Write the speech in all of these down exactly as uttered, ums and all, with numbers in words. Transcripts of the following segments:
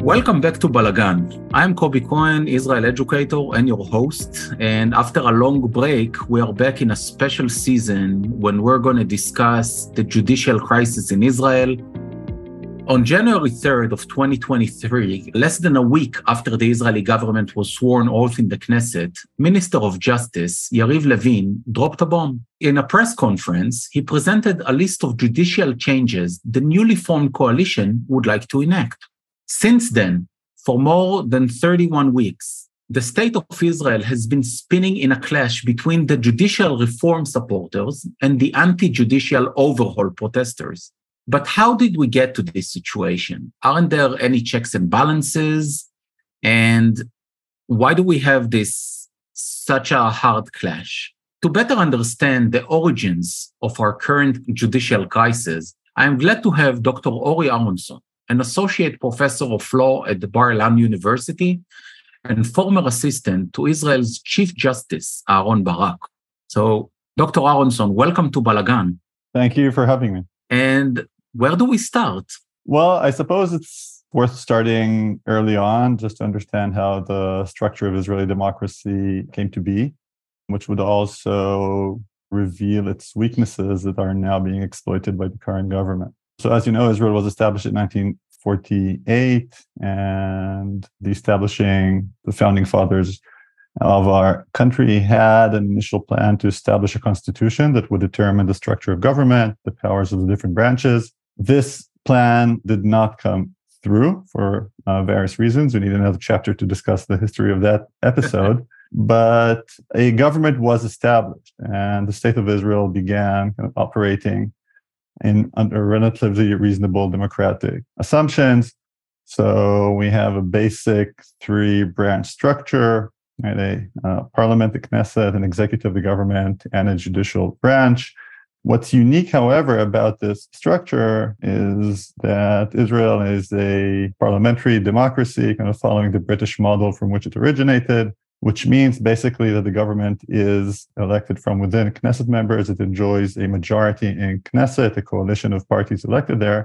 Welcome back to Balagan. I'm Kobi Cohen, Israel educator and your host. And after a long break, we are back in a special season when we're going to discuss the judicial crisis in Israel. On January third of twenty twenty-three, less than a week after the Israeli government was sworn off in the Knesset, Minister of Justice Yariv Levin dropped a bomb. In a press conference, he presented a list of judicial changes the newly formed coalition would like to enact. Since then, for more than thirty-one weeks, the state of Israel has been spinning in a clash between the judicial reform supporters and the anti-judicial overhaul protesters. But how did we get to this situation? Aren't there any checks and balances? And why do we have this such a hard clash? To better understand the origins of our current judicial crisis, I am glad to have Doctor Ori Aronson, an associate professor of law at the Bar-Ilan University and former assistant to Israel's Chief Justice, Aaron Barak. So, Doctor Aronson, welcome to Balagan. Thank you for having me. And where do we start? Well, I suppose it's worth starting early on just to understand how the structure of Israeli democracy came to be, which would also reveal its weaknesses that are now being exploited by the current government. So as you know, Israel was established in nineteen forty-eight, and the establishing, the founding fathers of our country had an initial plan to establish a constitution that would determine the structure of government, the powers of the different branches. This plan did not come through for uh, various reasons. We need another chapter to discuss the history of that episode. But a government was established, and the state of Israel began kind of operating in under relatively reasonable democratic assumptions. So we have a basic three-branch structure, right? A uh, parliament, the Knesset, an executive, the government, and a judicial branch. What's unique, however, about this structure is that Israel is a parliamentary democracy, kind of following the British model from which it originated, which means basically that the government is elected from within Knesset members. It enjoys a majority in Knesset, a coalition of parties elected there.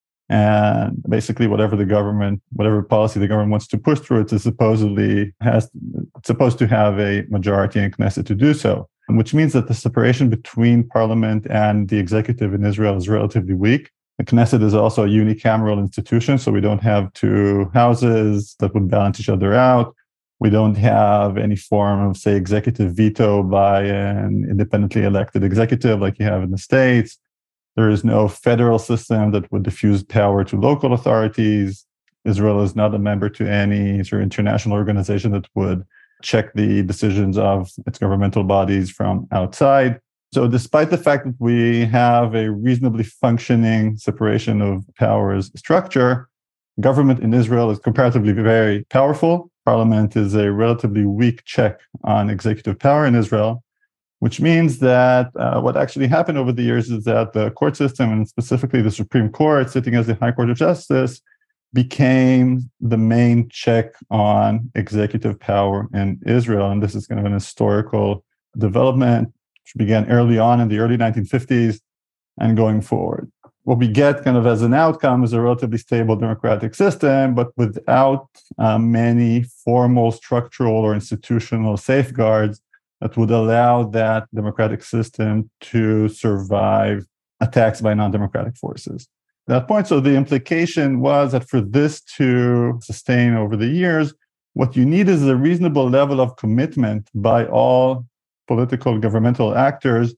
And basically whatever the government, whatever policy the government wants to push through, it is supposedly has, it's supposed to have a majority in Knesset to do so, which means that the separation between parliament and the executive in Israel is relatively weak. The Knesset is also a unicameral institution, so we don't have two houses that would balance each other out. We don't have any form of, say, executive veto by an independently elected executive like you have in the States. There is no federal system that would diffuse power to local authorities. Israel is not a member to any sort of international organization that would check the decisions of its governmental bodies from outside. So despite the fact that we have a reasonably functioning separation of powers structure, government in Israel is comparatively very powerful. Parliament is a relatively weak check on executive power in Israel, which means that uh, what actually happened over the years is that the court system, and specifically the Supreme Court, sitting as the High Court of Justice, became the main check on executive power in Israel. And this is kind of an historical development which began early on in the early nineteen fifties and going forward. What we get kind of as an outcome is a relatively stable democratic system, but without uh, many formal structural or institutional safeguards that would allow that democratic system to survive attacks by non-democratic forces. At that point, so the implication was that for this to sustain over the years, what you need is a reasonable level of commitment by all political governmental actors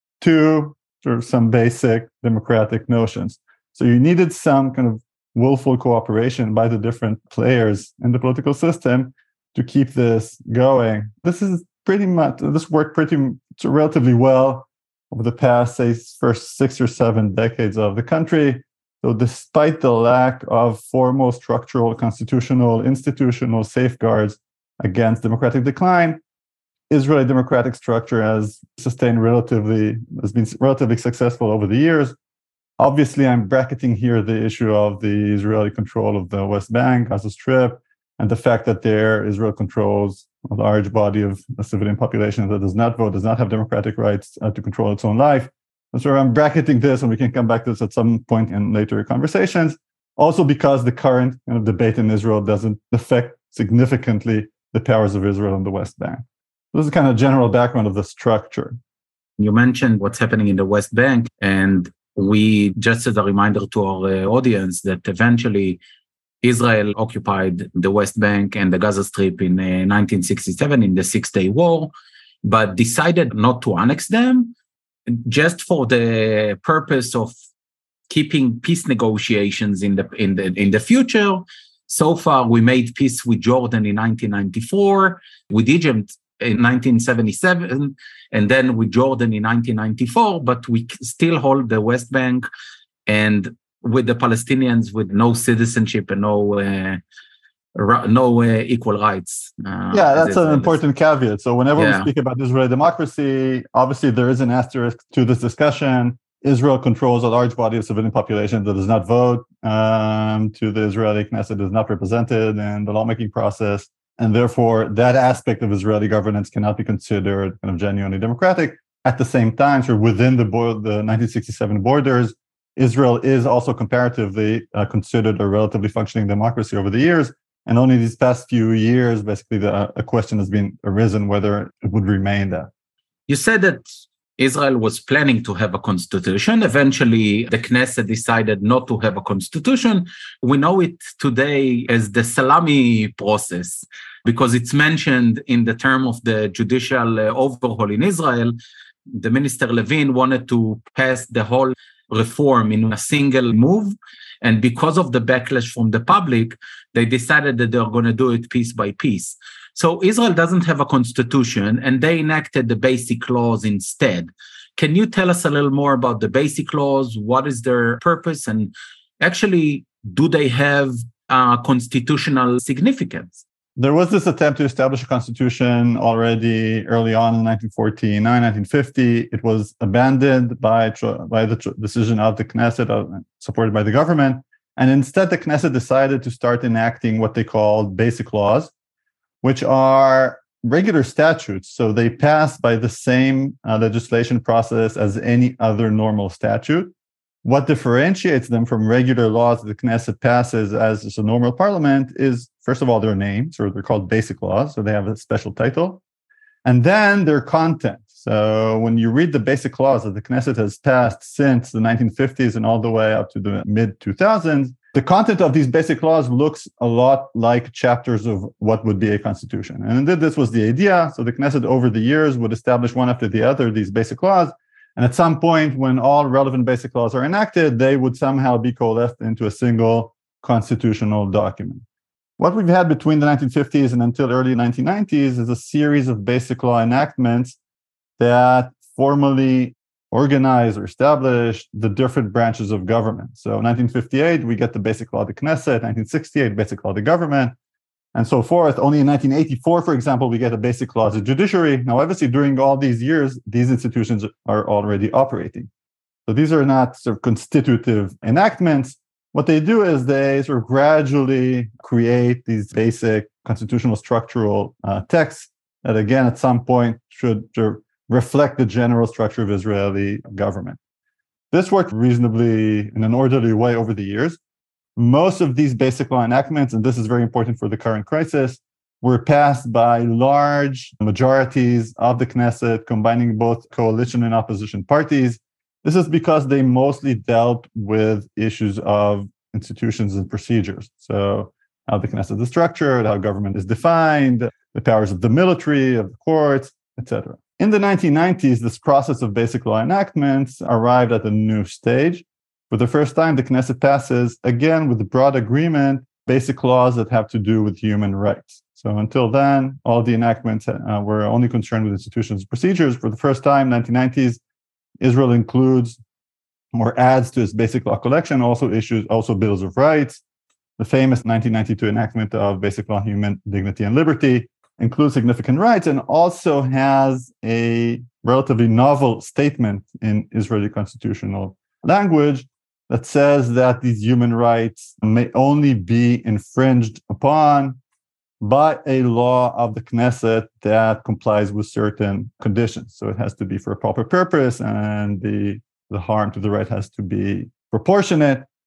to sort of some basic democratic notions. So you needed some kind of willful cooperation by the different players in the political system to keep this going. This is pretty much, this worked pretty relatively well over the past, say, first six or seven decades of the country. So despite the lack of formal structural, constitutional, institutional safeguards against democratic decline, Israeli democratic structure has sustained relatively, has been relatively successful over the years. Obviously, I'm bracketing here the issue of the Israeli control of the West Bank, Gaza Strip, and the fact that there Israel controls a large body of a civilian population that does not vote, does not have democratic rights uh, to control its own life. And so I'm bracketing this, and we can come back to this at some point in later conversations. Also because the current kind of debate in Israel doesn't affect significantly the powers of Israel in the West Bank. This is kind of general background of the structure. You mentioned what's happening in the West Bank, and we, just as a reminder to our uh, audience, that eventually Israel occupied the West Bank and the Gaza Strip in uh, nineteen sixty-seven in the Six-Day War, but decided not to annex them just for the purpose of keeping peace negotiations in the in the in the future. So far, we made peace with Jordan in nineteen ninety-four, with Egypt in nineteen seventy-seven, and then with Jordan in nineteen ninety-four, but we still hold the West Bank, and with the Palestinians with no citizenship and no uh, no uh, equal rights. Uh, yeah, that's an important caveat. So whenever yeah. we speak about Israeli democracy, obviously there is an asterisk to this discussion. Israel controls a large body of civilian population that does not vote. Um, to the Israeli Knesset is not represented in the lawmaking process. And therefore, that aspect of Israeli governance cannot be considered kind of genuinely democratic. At the same time, so within the, bo- the nineteen sixty-seven borders, Israel is also comparatively uh, considered a relatively functioning democracy over the years. And only these past few years, basically, the, a question has been arisen whether it would remain that. You said that Israel was planning to have a constitution. Eventually, the Knesset decided not to have a constitution. We know it today as the salami process because it's mentioned in the term of the judicial overhaul in Israel. The minister Levin wanted to pass the whole reform in a single move. And because of the backlash from the public, they decided that they're going to do it piece by piece. So Israel doesn't have a constitution, and they enacted the basic laws instead. Can you tell us a little more about the basic laws? What is their purpose? And actually, do they have uh, constitutional significance? There was this attempt to establish a constitution already early on in nineteen forty-nine, nineteen fifty. It was abandoned by, by the decision of the Knesset, uh, supported by the government. And instead, the Knesset decided to start enacting what they called basic laws, which are regular statutes. So they pass by the same uh, legislation process as any other normal statute. What differentiates them from regular laws that the Knesset passes as a normal parliament is, first of all, their names, or they're called basic laws, so they have a special title, and then their content. So when you read the basic laws that the Knesset has passed since the nineteen fifties and all the way up to the mid two thousands, the content of these basic laws looks a lot like chapters of what would be a constitution. And indeed, this was the idea. So the Knesset over the years would establish one after the other these basic laws. And at some point, when all relevant basic laws are enacted, they would somehow be coalesced into a single constitutional document. What we've had between the nineteen fifties and until early nineteen nineties is a series of basic law enactments that formally organize or establish the different branches of government. So nineteen fifty-eight, we get the Basic Law of the Knesset, nineteen sixty-eight, Basic Law of the Government, and so forth. Only in nineteen eighty-four, for example, we get a Basic Law of the Judiciary. Now, obviously, during all these years, these institutions are already operating. So these are not sort of constitutive enactments. What they do is they sort of gradually create these basic constitutional structural uh, texts that, again, at some point should reflect the general structure of Israeli government. This worked reasonably in an orderly way over the years. Most of these basic law enactments, and this is very important for the current crisis, were passed by large majorities of the Knesset, combining both coalition and opposition parties. This is because they mostly dealt with issues of institutions and procedures. So how the Knesset is structured, how government is defined, the powers of the military, of the courts, et cetera. In the nineteen nineties, this process of basic law enactments arrived at a new stage. For the first time, the Knesset passes, again, with broad agreement, basic laws that have to do with human rights. So until then, all the enactments uh, were only concerned with institutions and procedures. For the first time, nineteen nineties, Israel includes or adds to its basic law collection also issues, also bills of rights. The famous nineteen ninety-two enactment of Basic Law, Human Dignity and Liberty includes significant rights and also has a relatively novel statement in Israeli constitutional language that says that these human rights may only be infringed upon by a law of the Knesset that complies with certain conditions. So it has to be for a proper purpose, and the, the harm to the right has to be proportionate.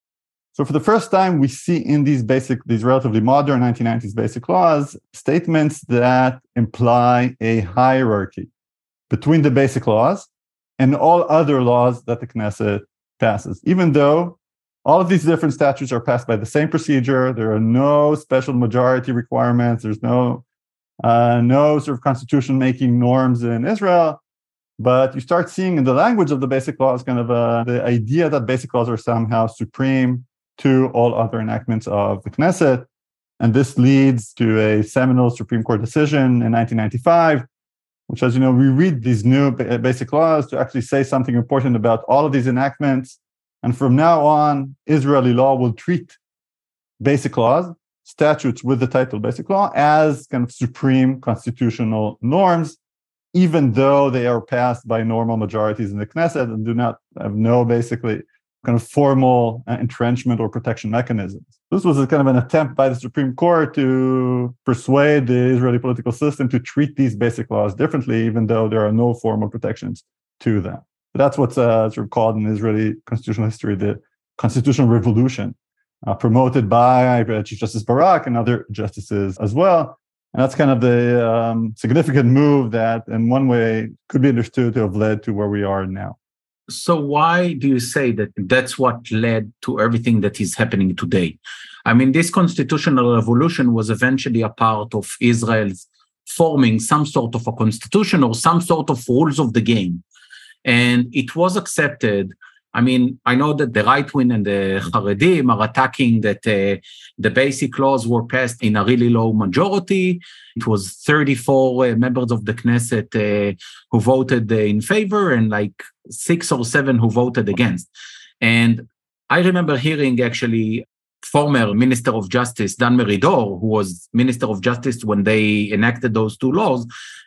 So for the first time, we see in these basic, these relatively modern nineteen nineties basic laws, statements that imply a hierarchy between the basic laws and all other laws that the Knesset passes. Even though all of these different statutes are passed by the same procedure, there are no special majority requirements, there's no, uh, no sort of constitution-making norms in Israel, but you start seeing in the language of the basic laws kind of uh, the idea that basic laws are somehow supreme to all other enactments of the Knesset. And this leads to a seminal Supreme Court decision in nineteen ninety-five, which, as you know, we read these new basic laws to actually say something important about all of these enactments. And from now on, Israeli law will treat basic laws, statutes with the title basic law, as kind of supreme constitutional norms, even though they are passed by normal majorities in the Knesset and do not have no basically kind of formal uh, entrenchment or protection mechanisms. This was a kind of an attempt by the Supreme Court to persuade the Israeli political system to treat these basic laws differently, even though there are no formal protections to them. But that's what's uh, sort of called in Israeli constitutional history the constitutional revolution, uh, promoted by uh, Chief Justice Barak and other justices as well. And that's kind of the um, significant move that, in one way, could be understood to have led to where we are now. So why do you say that that's what led to everything that is happening today? I mean, this constitutional revolution was eventually a part of Israel's forming some sort of a constitution or some sort of rules of the game. And it was accepted. I mean, I know that the right wing and the Haredim are attacking that uh, the basic laws were passed in a really low majority. It was thirty-four uh, members of the Knesset uh, who voted uh, in favor and like six or seven who voted against. And I remember hearing actually former Minister of Justice, Dan Meridor, who was Minister of Justice when they enacted those two laws,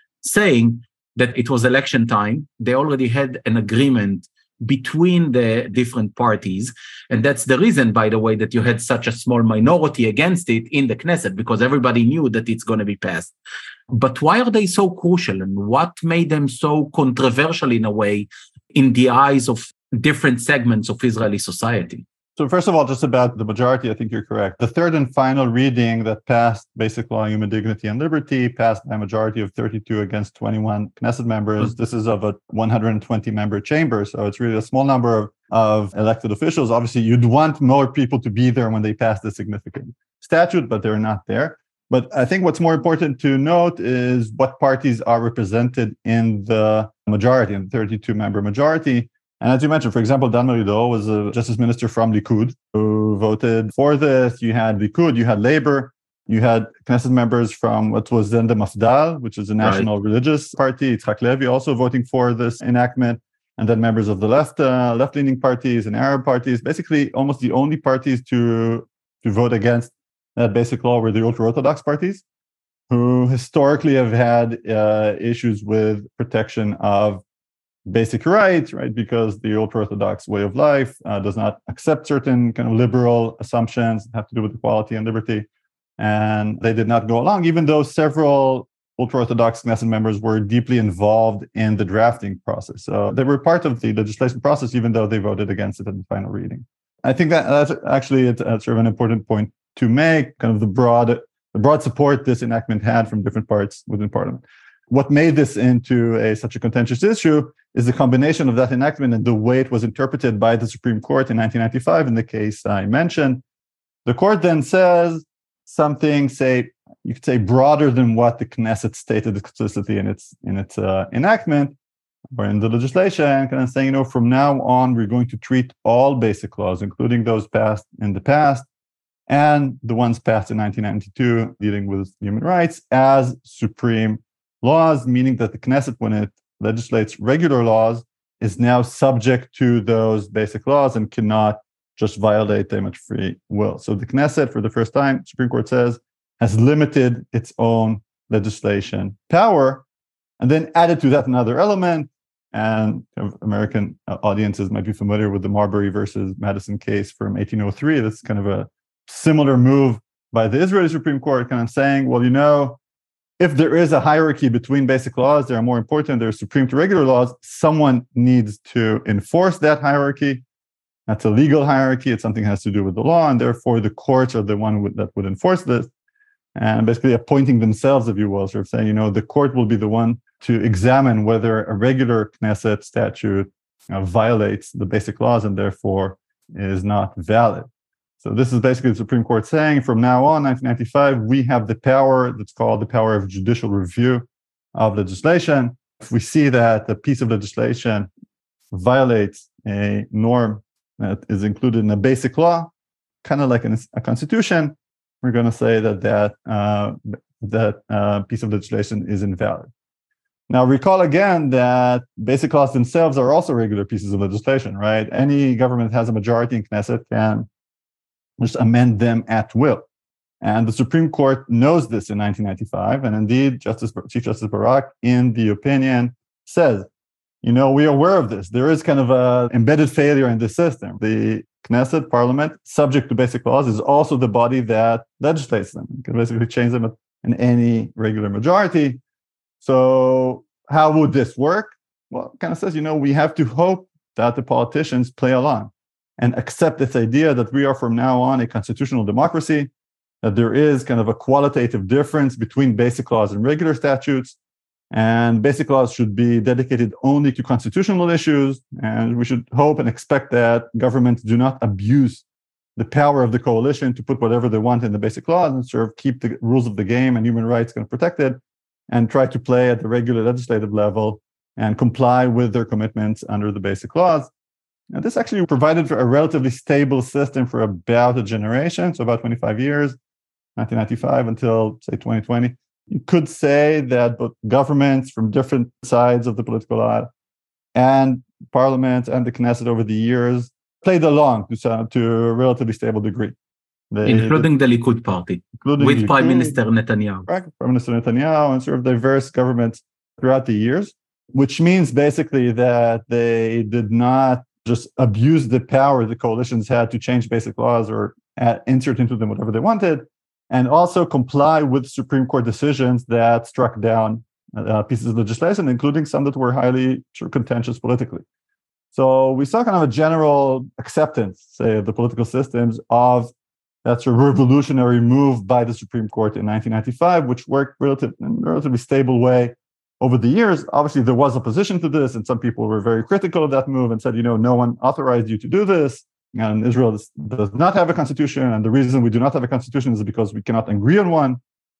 saying that it was election time. They already had an agreement between the different parties. And that's the reason, by the way, that you had such a small minority against it in the Knesset, because everybody knew that it's going to be passed. But why are they so crucial? And what made them so controversial in a way in the eyes of different segments of Israeli society? So first of all, just about the majority, I think you're correct. The third and final reading that passed Basic Law, Human Dignity and Liberty, passed by a majority of thirty-two against twenty-one Knesset members. This is of a one hundred twenty member chamber, so it's really a small number of, of elected officials. Obviously, you'd want more people to be there when they pass the significant statute, but they're not there. But I think what's more important to note is what parties are represented in the majority, in the thirty-two member majority. And as you mentioned, for example, Dan Meridor was a justice minister from Likud who voted for this. You had Likud, you had Labor, you had Knesset members from what was then the Mafdal, which is a national right. religious party. Yitzhak Levy also voting for this enactment. And then members of the left, uh, left-leaning parties and Arab parties. Basically, almost the only parties to, to vote against that basic law were the ultra-Orthodox parties, who historically have had uh, issues with protection of basic rights, right? Because the ultra-Orthodox way of life uh, does not accept certain kind of liberal assumptions that have to do with equality and liberty. And they did not go along, even though several ultra-Orthodox Knesset members were deeply involved in the drafting process. So they were part of the legislation process, even though they voted against it in the final reading. I think that that's actually it's, uh, sort of an important point to make, kind of the broad, the broad support this enactment had from different parts within Parliament. What made this into a, such a contentious issue is the combination of that enactment and the way it was interpreted by the Supreme Court in nineteen ninety-five in the case I mentioned. The court then says something, say, you could say broader than what the Knesset stated explicitly in its in its uh, enactment or in the legislation, kind of saying, you know, from now on, we're going to treat all basic laws, including those passed in the past and the ones passed in nineteen ninety-two dealing with human rights, as supreme laws, meaning that the Knesset, when it legislates regular laws, is now subject to those basic laws and cannot just violate them at free will. So the Knesset, for the first time, Supreme Court says, has limited its own legislation power, and then added to that another element. And American audiences might be familiar with the Marbury versus Madison case from eighteen oh three. That's kind of a similar move by the Israeli Supreme Court, kind of saying, well, you know, if there is a hierarchy between basic laws, they are more important, they're supreme to regular laws, someone needs to enforce that hierarchy. That's a legal hierarchy. It's something that has to do with the law, and therefore the courts are the one with, that would enforce this. And basically appointing themselves, if you will, sort of saying, you know, the court will be the one to examine whether a regular Knesset statute uh, violates the basic laws and therefore is not valid. So this is basically the Supreme Court saying, from now on, nineteen ninety-five, we have the power that's called the power of judicial review of legislation. If we see that a piece of legislation violates a norm that is included in a basic law, kind of like in a constitution, we're going to say that that, uh, that uh, piece of legislation is invalid. Now, recall again that basic laws themselves are also regular pieces of legislation, right? Any government that has a majority in Knesset can just amend them at will. And the Supreme Court knows this in nineteen ninety-five. And indeed, Justice, Chief Justice Barak, in the opinion, says, you know, we are aware of this. There is kind of an embedded failure in this system. The Knesset, parliament, subject to basic laws, is also the body that legislates them. You can basically change them in any regular majority. So how would this work? Well, it kind of says, you know, we have to hope that the politicians play along and accept this idea that we are from now on a constitutional democracy, that there is kind of a qualitative difference between basic laws and regular statutes. And basic laws should be dedicated only to constitutional issues. And we should hope and expect that governments do not abuse the power of the coalition to put whatever they want in the basic laws and sort of keep the rules of the game and human rights kind of protected and try to play at the regular legislative level and comply with their commitments under the basic laws. And this actually provided for a relatively stable system for about a generation, so about twenty-five years, nineteen ninety-five until, say, twenty twenty. You could say that both governments from different sides of the political aisle and parliament and the Knesset over the years played along to, some, to a relatively stable degree. They, including the Likud party, with Likud, Prime Minister Netanyahu. Right, Prime Minister Netanyahu and sort of diverse governments throughout the years, which means basically that they did not just abuse the power the coalitions had to change basic laws or add, insert into them whatever they wanted, and also comply with Supreme Court decisions that struck down uh, pieces of legislation, including some that were highly contentious politically. So we saw kind of a general acceptance, say, of the political systems of that sort of revolutionary move by the Supreme Court in nineteen ninety-five, which worked relative, in a relatively stable way over the years. Obviously, there was opposition to this, and some people were very critical of that move and said, you know, no one authorized you to do this. And Israel does not have a constitution. And the reason we do not have a constitution is because we cannot agree on one.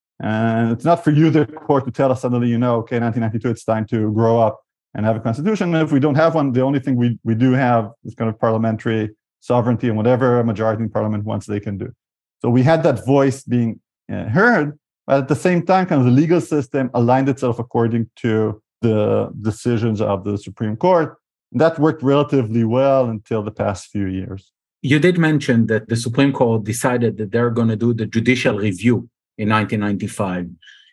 And it's not for you, the court, to tell us suddenly, you know, okay, nineteen ninety-two, it's time to grow up and have a constitution. And if we don't have one, the only thing we, we do have is kind of parliamentary sovereignty, and whatever a majority in parliament wants, they can do. So we had that voice being uh, heard, but at the same time, kind of the legal system aligned itself according to the decisions of the Supreme Court. That worked relatively well until the past few years. You did mention that the Supreme Court decided that they're going to do the judicial review in nineteen ninety-five.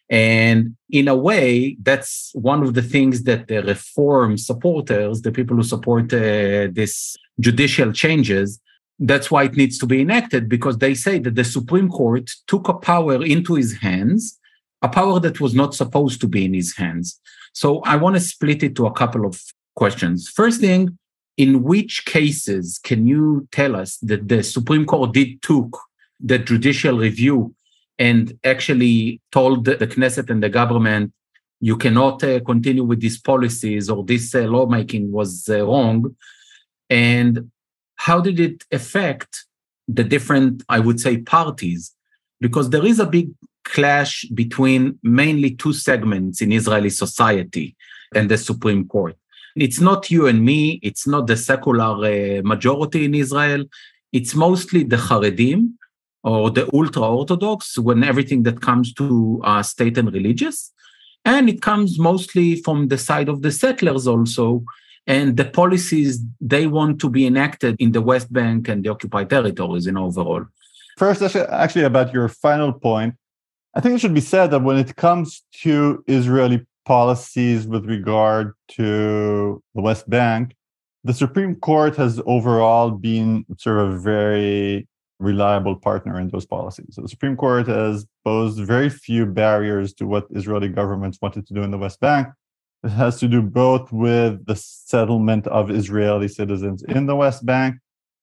And in a way, that's one of the things that the reform supporters, the people who support uh, this judicial changes, that's why it needs to be enacted, because they say that the Supreme Court took a power into his hands, a power that was not supposed to be in his hands. So I want to split it to a couple of questions. First thing, in which cases can you tell us that the Supreme Court did took the judicial review and actually told the Knesset and the government, you cannot uh, continue with these policies, or this uh, lawmaking was uh, wrong? And how did it affect the different, I would say, parties? Because there is a big clash between mainly two segments in Israeli society and the Supreme Court. It's not you and me, it's not the secular uh, majority in Israel, it's mostly the Haredim or the ultra-Orthodox, when everything that comes to uh, state and religious. And it comes mostly from the side of the settlers also, and the policies they want to be enacted in the West Bank and the occupied territories in overall. First, actually, about your final point, I think it should be said that when it comes to Israeli policies with regard to the West Bank, the Supreme Court has overall been sort of a very reliable partner in those policies. So the Supreme Court has posed very few barriers to what Israeli governments wanted to do in the West Bank. It has to do both with the settlement of Israeli citizens in the West Bank,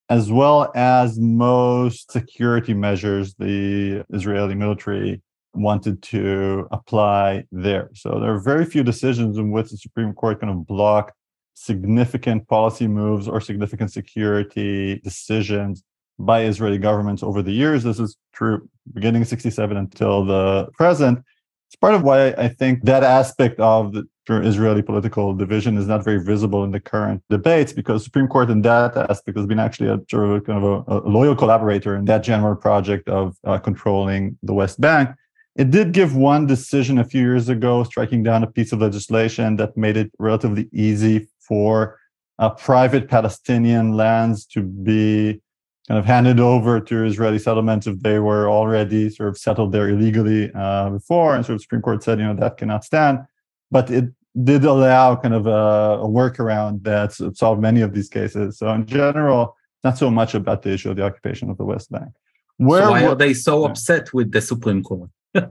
as well as most security measures the Israeli military wanted to apply there. So there are very few decisions in which the Supreme Court kind of blocked significant policy moves or significant security decisions by Israeli governments over the years. This is true beginning in sixty-seven until the present. It's part of why I think that aspect of the Israeli political division is not very visible in the current debates, because the Supreme Court in that aspect has been actually a sort of a, kind of a, a loyal collaborator in that general project of uh, controlling the West Bank. It did give one decision a few years ago, striking down a piece of legislation that made it relatively easy for uh, private Palestinian lands to be kind of handed over to Israeli settlements if they were already sort of settled there illegally uh, before. And so the Supreme Court said, you know, that cannot stand. But it did allow kind of a, a workaround that solved many of these cases. So in general, not so much about the issue of the occupation of the West Bank. Where, so why are they so yeah. upset with the Supreme Court?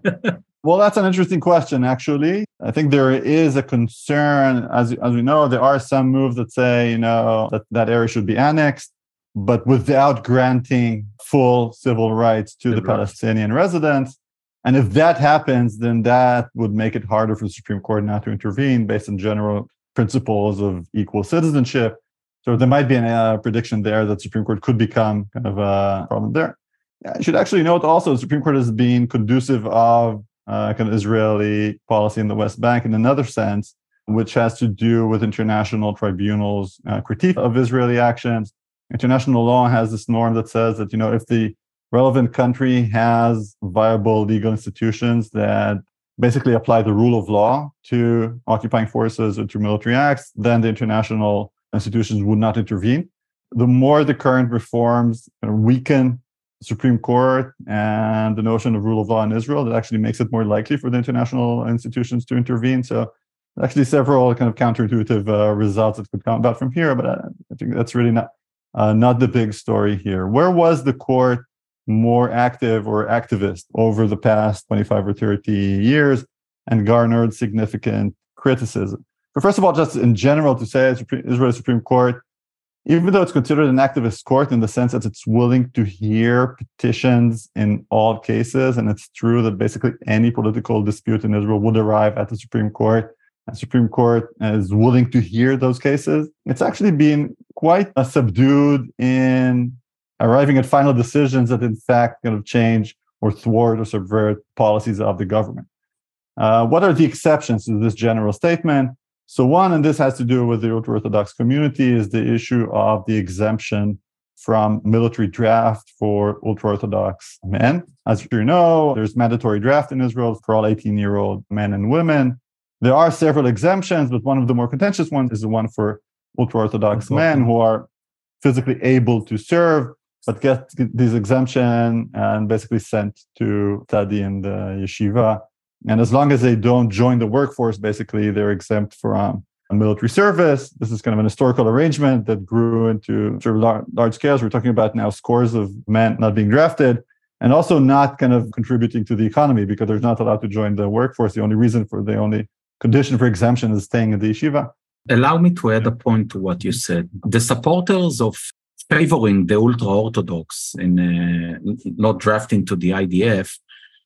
Well, that's an interesting question, actually. I think there is a concern, as, as we know, there are some moves that say, you know, that that area should be annexed, but without granting full civil rights to the, the Palestinian residents. And if that happens, then that would make it harder for the Supreme Court not to intervene based on general principles of equal citizenship. So there might be a uh, prediction there that the Supreme Court could become kind of a problem there. I should actually note also the Supreme Court has been conducive of uh, kind of Israeli policy in the West Bank in another sense, which has to do with international tribunals' uh, critique of Israeli actions. International law has this norm that says that, you know, if the relevant country has viable legal institutions that basically apply the rule of law to occupying forces or to military acts, then the international institutions would not intervene. The more the current reforms weaken the Supreme Court and the notion of rule of law in Israel, that actually makes it more likely for the international institutions to intervene. So actually several kind of counterintuitive uh, results that could come about from here, but I, I think that's really not uh, not the big story here. Where was the court more active or activist over the past twenty-five or thirty years and garnered significant criticism? But first of all, just in general, to say Israeli Supreme Court, even though it's considered an activist court in the sense that it's willing to hear petitions in all cases, and it's true that basically any political dispute in Israel would arrive at the Supreme Court, and the Supreme Court is willing to hear those cases, it's actually been quite uh, subdued in arriving at final decisions that in fact kind of change or thwart or subvert policies of the government. Uh, what are the exceptions to this general statement? So one, and this has to do with the ultra-Orthodox community, is the issue of the exemption from military draft for ultra-Orthodox men. As you know, there's mandatory draft in Israel for all eighteen-year-old men and women. There are several exemptions, but one of the more contentious ones is the one for ultra-Orthodox okay. men who are physically able to serve, but get these exemption and basically sent to study in the yeshiva. And as long as they don't join the workforce, basically they're exempt from military service. This is kind of an historical arrangement that grew into sort of large, large scales. We're talking about now scores of men not being drafted and also not kind of contributing to the economy because they're not allowed to join the workforce. The only reason for the only condition for exemption is staying in the yeshiva. Allow me to add a point to what you said. The supporters of favoring the ultra-Orthodox in uh, not drafting to the I D F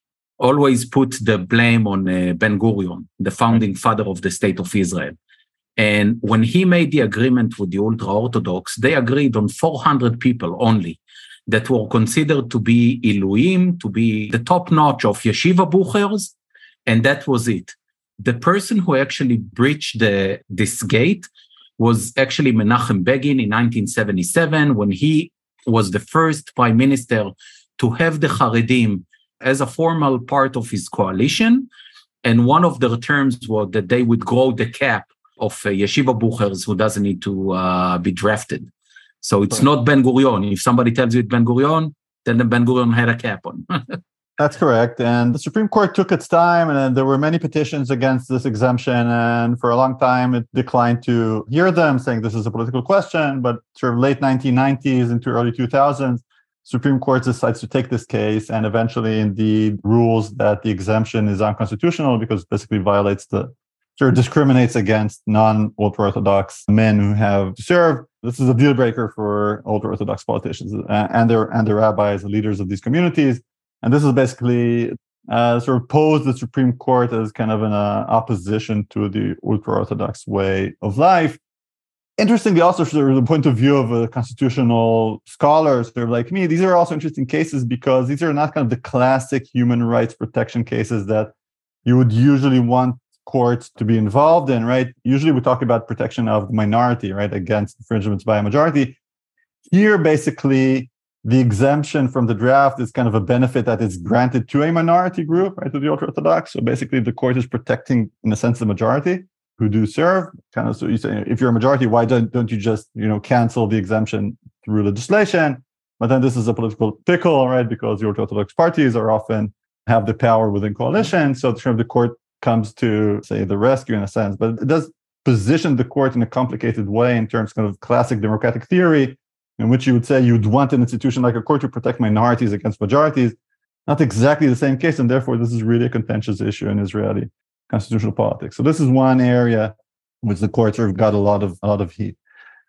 always put the blame on uh, Ben-Gurion, the founding father of the state of Israel. And when he made the agreement with the ultra-Orthodox, they agreed on four hundred people only that were considered to be Iluim, to be the top notch of yeshiva buchers, and that was it. The person who actually breached the, this gate was actually Menachem Begin in nineteen seventy-seven, when he was the first prime minister to have the Haredim as a formal part of his coalition. And one of their terms was that they would grow the cap of uh, yeshiva buchers who doesn't need to uh, be drafted. So it's right. Not Ben-Gurion. If somebody tells you it's Ben-Gurion, then the Ben-Gurion had a cap on. That's correct. And the Supreme Court took its time, and there were many petitions against this exemption. And for a long time, it declined to hear them, saying this is a political question. But sort of late nineteen nineties into early two thousands, Supreme Court decides to take this case and eventually indeed rules that the exemption is unconstitutional because it basically violates the sort of discriminates against non-ultra-Orthodox men who have served. This is a deal breaker for ultra-Orthodox politicians and their and their rabbis, the leaders of these communities. And this is basically uh, sort of posed the Supreme Court as kind of an uh, opposition to the ultra-Orthodox way of life. Interestingly, also from the point of view of a constitutional scholar, sort of like me, these are also interesting cases because these are not kind of the classic human rights protection cases that you would usually want courts to be involved in, right? Usually we talk about protection of the minority, right, against infringements by a majority. Here, basically, the exemption from the draft is kind of a benefit that is granted to a minority group, right, to the ultra-Orthodox. So basically, the court is protecting, in a sense, the majority who do serve. Kind of, so you say, if you're a majority, why don't don't you just, you know, cancel the exemption through legislation? But then this is a political pickle, right? Because the ultra-Orthodox parties are often have the power within coalition. So sort of the court comes to, say, the rescue in a sense, but it does position the court in a complicated way in terms of kind of classic democratic theory, in which you would say you'd want an institution like a court to protect minorities against majorities. Not exactly the same case, and therefore this is really a contentious issue in Israeli constitutional politics. So this is one area which the court sort of got a lot of a lot of heat.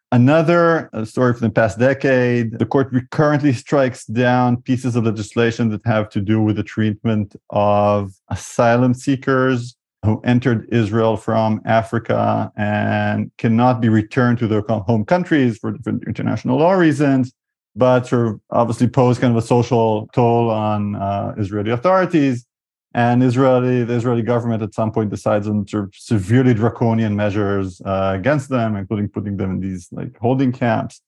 Another story from the past decade, the court recurrently strikes down pieces of legislation that have to do with the treatment of asylum seekers who entered Israel from Africa and cannot be returned to their home countries for different international law reasons, but sort of obviously pose kind of a social toll on uh, Israeli authorities. And Israeli, the Israeli government at some point decides on sort of severely draconian measures uh, against them, including putting them in these like holding camps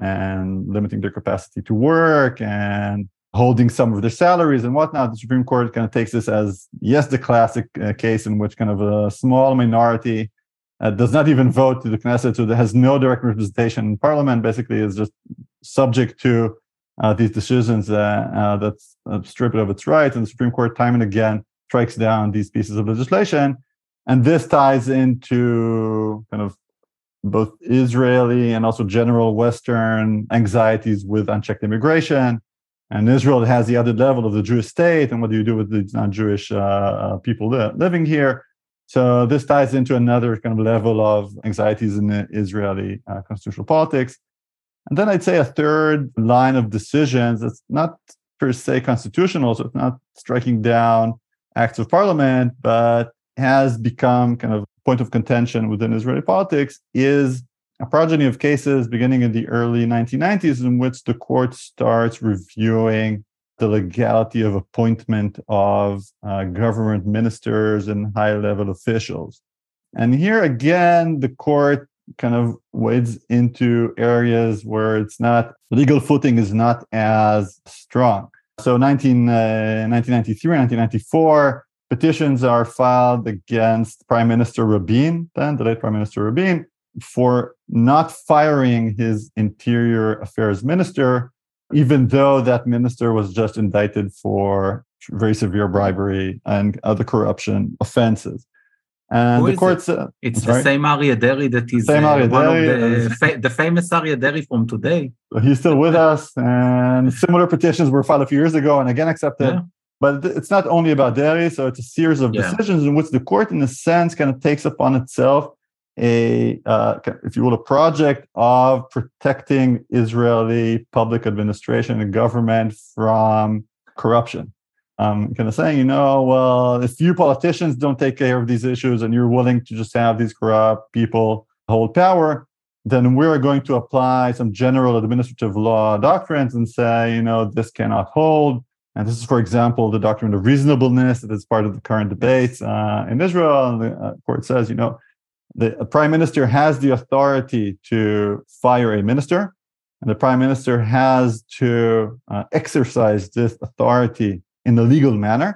and limiting their capacity to work and holding some of their salaries and whatnot. The Supreme Court kind of takes this as, yes, the classic uh, case in which kind of a small minority uh, does not even vote to the Knesset, so that has no direct representation in parliament, basically is just subject to Uh, these decisions uh, uh, that uh, strip it of its rights, and the Supreme Court time and again strikes down these pieces of legislation. And this ties into kind of both Israeli and also general Western anxieties with unchecked immigration. And Israel has the added level of the Jewish state, and what do you do with the non-Jewish uh, people li- living here? So this ties into another kind of level of anxieties in the Israeli uh, constitutional politics. And then I'd say a third line of decisions that's not per se constitutional, so it's not striking down acts of parliament, but has become kind of a point of contention within Israeli politics, is a progeny of cases beginning in the early nineteen nineties in which the court starts reviewing the legality of appointment of uh, government ministers and high-level officials. And here again, the court kind of wades into areas where it's not, legal footing is not as strong. So nineteen, uh, nineteen ninety-three, nineteen ninety-four, petitions are filed against Prime Minister Rabin, then the late Prime Minister Rabin, for not firing his Interior Affairs Minister, even though that minister was just indicted for very severe bribery and other corruption offenses. And Who the courts, uh, it's the same Aryeh Deri that is uh, one of the, fa- the famous Aryeh Deri from today. He's still with us, and similar petitions were filed a few years ago and again accepted. Yeah. But it's not only about Deri, so it's a series of yeah. decisions in which the court, in a sense, kind of takes upon itself a, uh, if you will, a project of protecting Israeli public administration and government from corruption. Um, kind of saying, you know, well, if you politicians don't take care of these issues and you're willing to just have these corrupt people hold power, then we're going to apply some general administrative law doctrines and say, you know, this cannot hold. And this is, for example, the doctrine of reasonableness that is part of the current debates uh, in Israel. And the uh, court says, you know, the prime minister has the authority to fire a minister, and the prime minister has to uh, exercise this authority in a legal manner.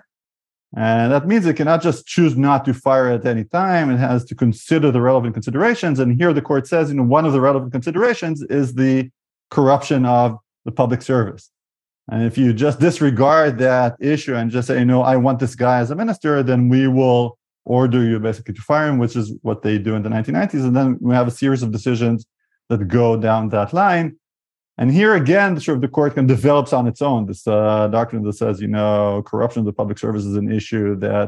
And that means it cannot just choose not to fire at any time. It has to consider the relevant considerations. And here the court says, you know, one of the relevant considerations is the corruption of the public service. And if you just disregard that issue and just say, you know, I want this guy as a minister, then we will order you basically to fire him, which is what they do in the nineteen nineties. And then we have a series of decisions that go down that line. And here again, sort of the court can develops on its own this uh, doctrine that says, you know, corruption of the public service is an issue that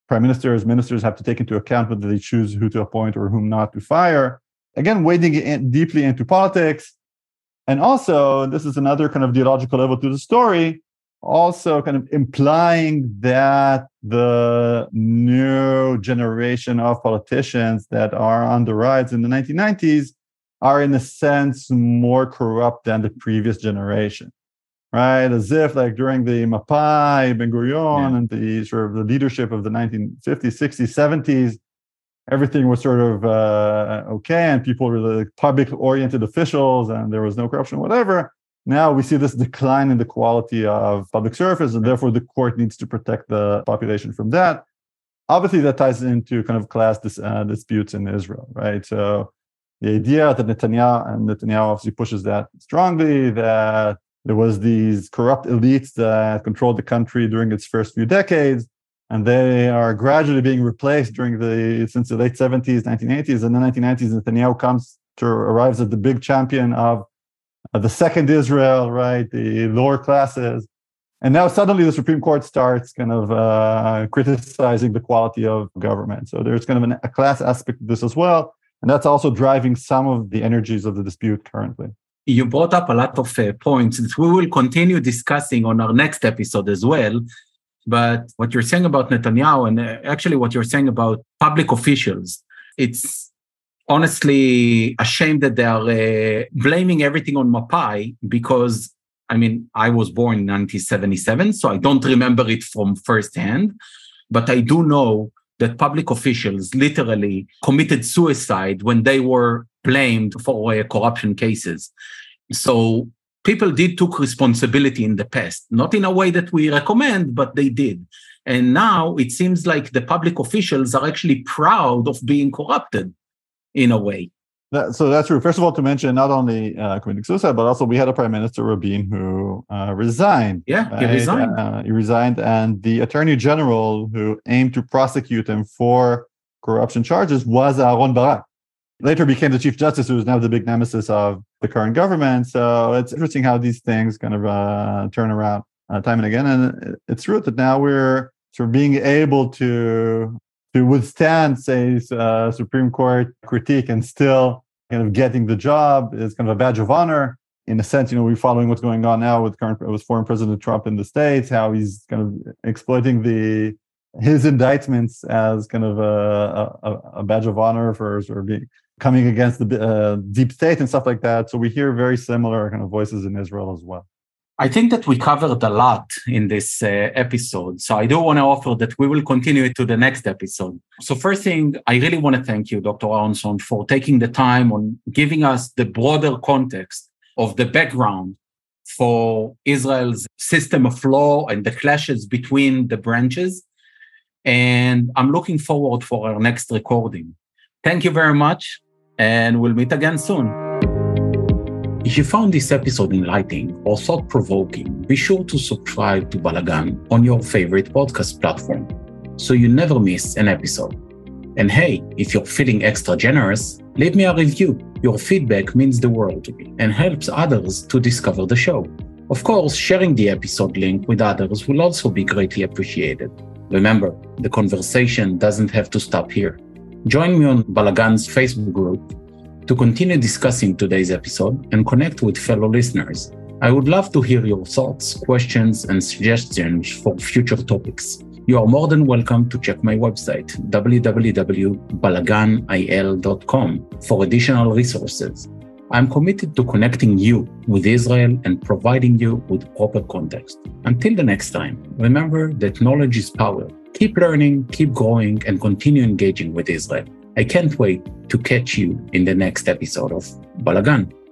prime ministers, ministers have to take into account whether they choose who to appoint or whom not to fire. Again, wading in deeply into politics. And also, and this is another kind of theological level to the story, also kind of implying that the new generation of politicians that are on the rise in the nineteen nineties are in a sense more corrupt than the previous generation, right? As if like during the Mapai, Ben-Gurion, yeah. and the sort of the leadership of the nineteen fifties, sixties, seventies, everything was sort of uh, okay, and people were like public-oriented officials, and there was no corruption, whatever. Now we see this decline in the quality of public service, and therefore the court needs to protect the population from that. Obviously, that ties into kind of class dis, uh, disputes in Israel, right? So the idea that Netanyahu, and Netanyahu obviously pushes that strongly, that there was these corrupt elites that controlled the country during its first few decades, and they are gradually being replaced during the, since the late seventies, nineteen eighties, and the nineteen nineties, Netanyahu comes to, arrives as the big champion of uh, the second Israel, right, the lower classes. And now suddenly the Supreme Court starts kind of uh, criticizing the quality of government. So there's kind of an, a class aspect to this as well. And that's also driving some of the energies of the dispute currently. You brought up a lot of uh, points that we will continue discussing on our next episode as well. But what you're saying about Netanyahu, and actually what you're saying about public officials, it's honestly a shame that they are uh, blaming everything on Mapai, because, I mean, I was born in nineteen seventy-seven, so I don't remember it from firsthand, but I do know that public officials literally committed suicide when they were blamed for uh, corruption cases. So people did took responsibility in the past, not in a way that we recommend, but they did. And now it seems like the public officials are actually proud of being corrupted in a way. That, so that's true. First of all, to mention not only uh, committing suicide, but also we had a prime minister, Rabin, who uh, resigned. Yeah, right? he resigned. Uh, he resigned, and the attorney general who aimed to prosecute him for corruption charges was Aaron Barak. Later became the chief justice, who is now the big nemesis of the current government. So it's interesting how these things kind of uh, turn around uh, time and again. And it's true that now we're sort of being able to to withstand, say, uh, Supreme Court critique and still kind of getting the job is kind of a badge of honor. In a sense, you know, we're following what's going on now with current with former President Trump in the States, how he's kind of exploiting the his indictments as kind of a, a, a badge of honor for sort of being coming against the uh, deep state and stuff like that. So we hear very similar kind of voices in Israel as well. I think that we covered a lot in this uh, episode. So I do want to offer that we will continue it to the next episode. So first thing, I really want to thank you, Doctor Aronson, for taking the time on giving us the broader context of the background for Israel's system of law and the clashes between the branches. And I'm looking forward for our next recording. Thank you very much, and we'll meet again soon. If you found this episode enlightening or thought-provoking, be sure to subscribe to Balagan on your favorite podcast platform so you never miss an episode. And hey, if you're feeling extra generous, leave me a review. Your feedback means the world to me and helps others to discover the show. Of course, sharing the episode link with others will also be greatly appreciated. Remember, the conversation doesn't have to stop here. Join me on Balagan's Facebook group to continue discussing today's episode and connect with fellow listeners. I would love to hear your thoughts, questions, and suggestions for future topics. You are more than welcome to check my website, w w w dot balagan i l dot com, for additional resources. I'm committed to connecting you with Israel and providing you with proper context. Until the next time, remember that knowledge is power. Keep learning, keep growing, and continue engaging with Israel. I can't wait to catch you in the next episode of Balagan.